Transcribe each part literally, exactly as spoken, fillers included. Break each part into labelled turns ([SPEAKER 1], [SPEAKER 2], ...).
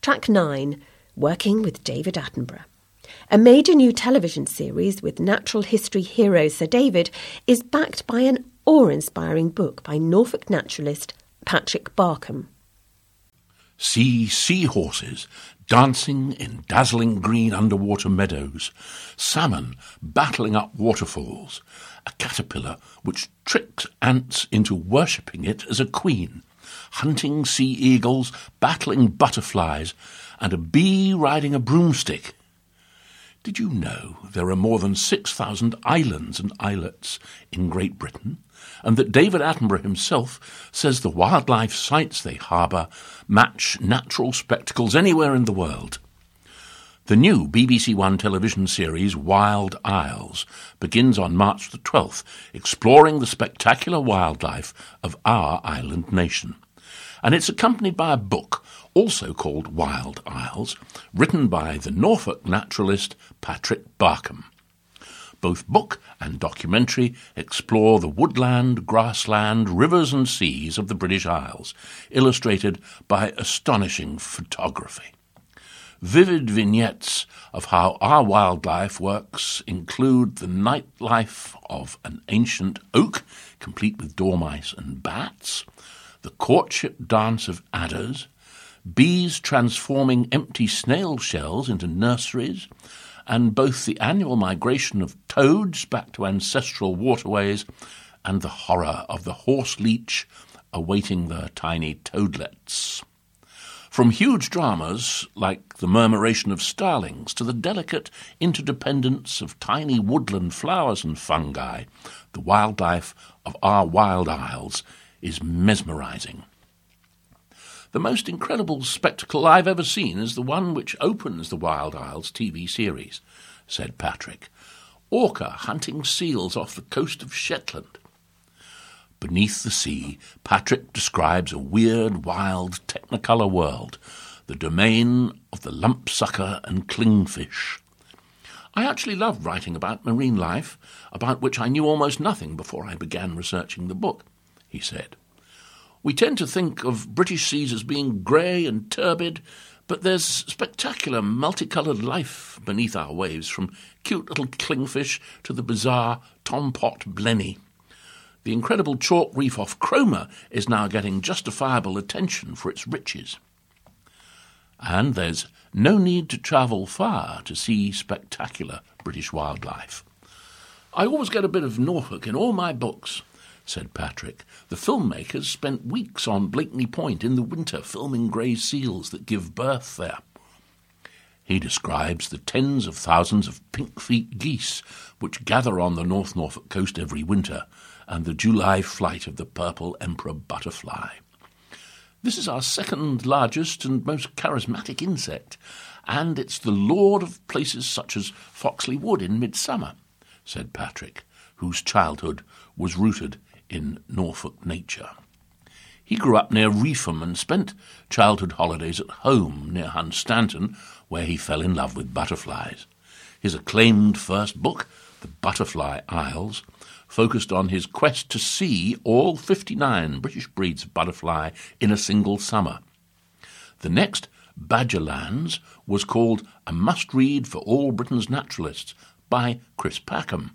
[SPEAKER 1] Track nine, Working with David Attenborough. A major new television series with natural history hero Sir David is backed by an awe-inspiring book by Norfolk naturalist Patrick Barkham.
[SPEAKER 2] See seahorses dancing in dazzling green underwater meadows, salmon battling up waterfalls, a caterpillar which tricks ants into worshipping it as a queen, hunting sea eagles, battling butterflies, and a bee riding a broomstick. Did you know there are more than six thousand islands and islets in Great Britain, and that David Attenborough himself says the wildlife sites they harbour match natural spectacles anywhere in the world? The new B B C One television series Wild Isles begins on March the twelfth, exploring the spectacular wildlife of our island nation. And it's accompanied by a book, also called Wild Isles, written by the Norfolk naturalist Patrick Barkham. Both book and documentary explore the woodland, grassland, rivers and seas of the British Isles, illustrated by astonishing photography. Vivid vignettes of how our wildlife works include the nightlife of an ancient oak, complete with dormice and bats, the courtship dance of adders, bees transforming empty snail shells into nurseries, and both the annual migration of toads back to ancestral waterways and the horror of the horse leech awaiting their tiny toadlets. From huge dramas like the murmuration of starlings to the delicate interdependence of tiny woodland flowers and fungi, the wildlife of our wild isles is mesmerising. The most incredible spectacle I've ever seen is the one which opens the Wild Isles T V series, said Patrick. Orca hunting seals off the coast of Shetland. Beneath the sea, Patrick describes a weird, wild, technicolor world, the domain of the lumpsucker and clingfish. I actually love writing about marine life, about which I knew almost nothing before I began researching the book, he said. We tend to think of British seas as being grey and turbid, but there's spectacular multicoloured life beneath our waves, from cute little clingfish to the bizarre tompot blenny. The incredible chalk reef off Cromer is now getting justifiable attention for its riches. And there's no need to travel far to see spectacular British wildlife. I always get a bit of Norfolk in all my books, said Patrick. The filmmakers spent weeks on Blakeney Point in the winter filming grey seals that give birth there. He describes the tens of thousands of pink-feet geese which gather on the North Norfolk coast every winter, and the July flight of the purple emperor butterfly. This is our second largest and most charismatic insect, and it's the lord of places such as Foxley Wood in midsummer, said Patrick, whose childhood was rooted in Norfolk nature. He grew up near Reefham and spent childhood holidays at home near Hunstanton, where he fell in love with butterflies. His acclaimed first book, The Butterfly Isles, focused on his quest to see all fifty-nine British breeds of butterfly in a single summer. The next, Badgerlands, was called A Must-Read for All Britain's Naturalists by Chris Packham.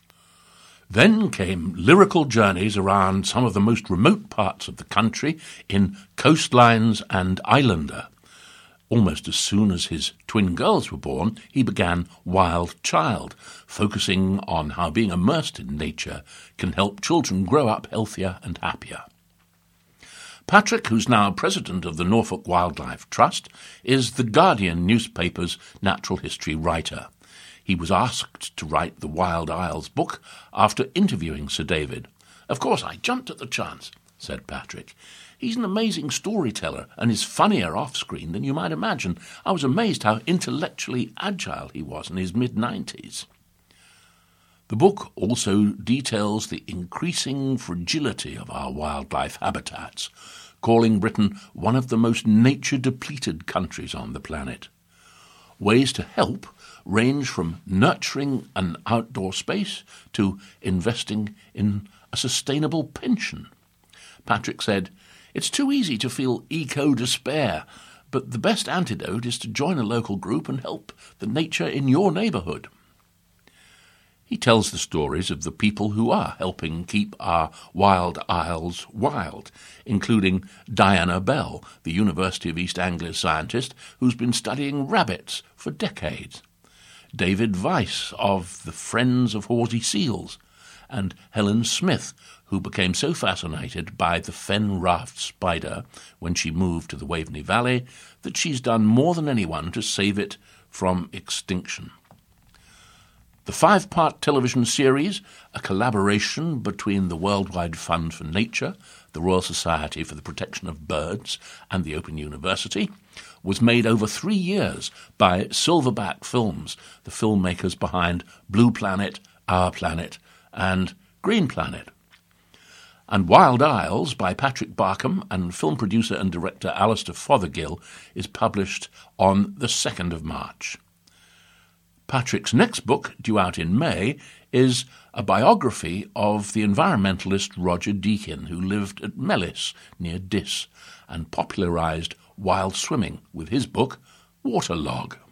[SPEAKER 2] Then came lyrical journeys around some of the most remote parts of the country in Coastlines and Islander. Almost as soon as his twin girls were born, he began Wild Child, focusing on how being immersed in nature can help children grow up healthier and happier. Patrick, who's now president of the Norfolk Wildlife Trust, is the Guardian newspaper's natural history writer. He was asked to write the Wild Isles book after interviewing Sir David. Of course, I jumped at the chance, said Patrick. He's an amazing storyteller and is funnier off-screen than you might imagine. I was amazed how intellectually agile he was in his mid-nineties. The book also details the increasing fragility of our wildlife habitats, calling Britain one of the most nature-depleted countries on the planet. Ways to help range from nurturing an outdoor space to investing in a sustainable pension. Patrick said, "It's too easy to feel eco-despair, but the best antidote is to join a local group and help the nature in your neighbourhood. He tells the stories of the people who are helping keep our wild isles wild, including Diana Bell, the University of East Anglia scientist who's been studying rabbits for decades, David Weiss of the Friends of Horsey Seals, and Helen Smith, who became so fascinated by the fen raft spider when she moved to the Waveney Valley that she's done more than anyone to save it from extinction. The five-part television series, a collaboration between the Worldwide Fund for Nature, the Royal Society for the Protection of Birds, and the Open University, was made over three years by Silverback Films, the filmmakers behind Blue Planet, Our Planet, and Green Planet. And Wild Isles by Patrick Barkham and film producer and director Alistair Fothergill is published on the second of March. Patrick's next book, due out in May, is a biography of the environmentalist Roger Deakin, who lived at Mellis, near Diss, and popularised wild swimming with his book, Waterlog.